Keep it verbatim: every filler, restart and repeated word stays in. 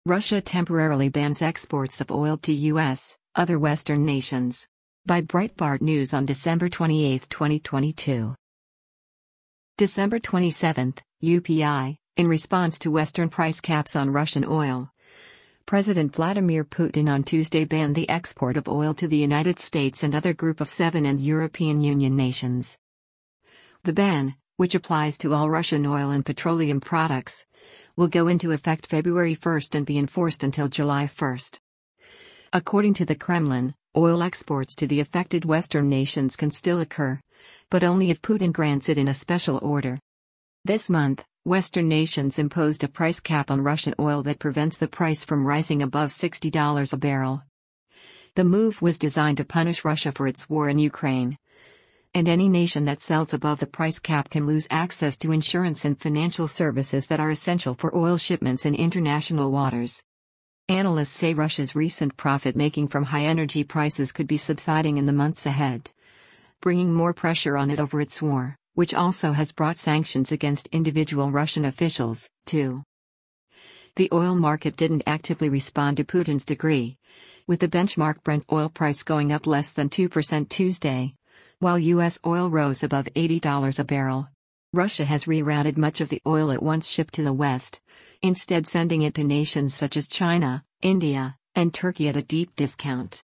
Russia temporarily bans exports of oil to U S, other Western nations. By Breitbart News on December twenty-eighth, twenty twenty-two. December twenty-seventh, U P I, in response to Western price caps on Russian oil. President Vladimir Putin on Tuesday banned the export of oil to the United States and other Group of Seven and European Union nations. The ban, which applies to all Russian oil and petroleum products, will go into effect February first and be enforced until July first. According to the Kremlin, oil exports to the affected Western nations can still occur, but only if Putin grants it in a special order. This month, Western nations imposed a price cap on Russian oil that prevents the price from rising above sixty dollars a barrel. The move was designed to punish Russia for its war in Ukraine. And any nation that sells above the price cap can lose access to insurance and financial services that are essential for oil shipments in international waters. Analysts say Russia's recent profit-making from high energy prices could be subsiding in the months ahead, bringing more pressure on it over its war, which also has brought sanctions against individual Russian officials, too. The oil market didn't actively respond to Putin's decree, with the benchmark Brent oil price going up less than two percent Tuesday, while U S oil rose above eighty dollars a barrel. Russia has rerouted much of the oil it once shipped to the West, instead sending it to nations such as China, India, and Turkey at a deep discount.